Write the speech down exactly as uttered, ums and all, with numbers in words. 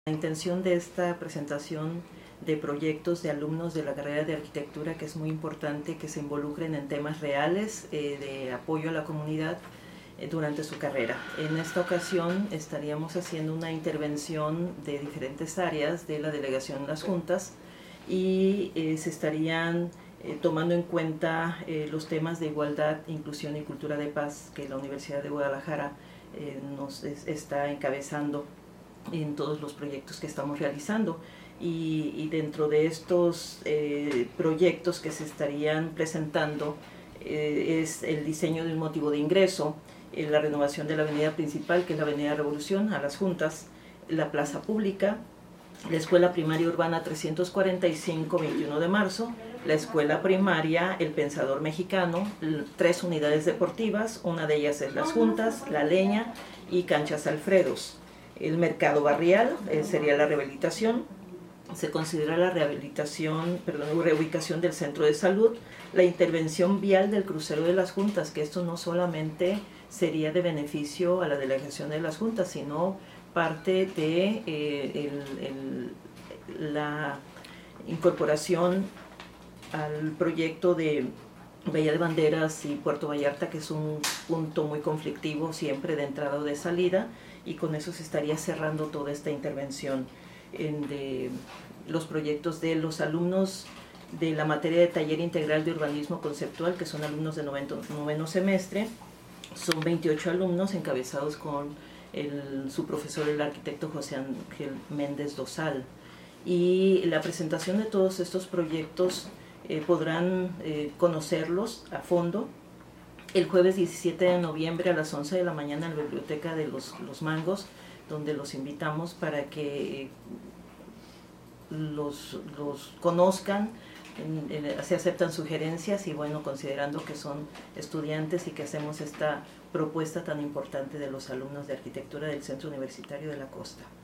La intención de esta presentación de proyectos de alumnos de la carrera de arquitectura, que es muy importante que se involucren en temas reales eh, de apoyo a la comunidad eh, durante su carrera. En esta ocasión estaríamos haciendo una intervención de diferentes áreas de la delegación de las juntas y eh, se estarían eh, tomando en cuenta eh, los temas de igualdad, inclusión y cultura de paz que la Universidad de Guadalajara eh, nos es, está encabezando en todos los proyectos que estamos realizando. Y, y dentro de estos eh, proyectos que se estarían presentando eh, es el diseño de un motivo de ingreso, eh, la renovación de la avenida principal, que es la avenida Revolución, a las juntas, la plaza pública, la escuela primaria urbana trescientos cuarenta y cinco, veintiuno de marzo, la escuela primaria El Pensador Mexicano, tres unidades deportivas, una de ellas es las juntas, La Leña y Canchas Alfredos. El mercado barrial eh, sería la rehabilitación. Se considera la rehabilitación, perdón, reubicación del centro de salud, la intervención vial del crucero de las juntas, que esto no solamente sería de beneficio a la delegación de las juntas, sino parte de eh, el, el, la incorporación al proyecto de Bahía de Banderas y Puerto Vallarta, que es un punto muy conflictivo siempre de entrada o de salida, y con eso se estaría cerrando toda esta intervención en de los proyectos de los alumnos de la materia de taller integral de urbanismo conceptual, que son alumnos de noveno, noveno semestre. Son veintiocho alumnos encabezados con el, su profesor, el arquitecto José Ángel Méndez Dosal. Y la presentación de todos estos proyectos eh, podrán eh, conocerlos a fondo el jueves diecisiete de noviembre a las once de la mañana en la Biblioteca de los, los Mangos, donde los invitamos para que los, los conozcan, se aceptan sugerencias y bueno, considerando que son estudiantes y que hacemos esta propuesta tan importante de los alumnos de arquitectura del Centro Universitario de la Costa.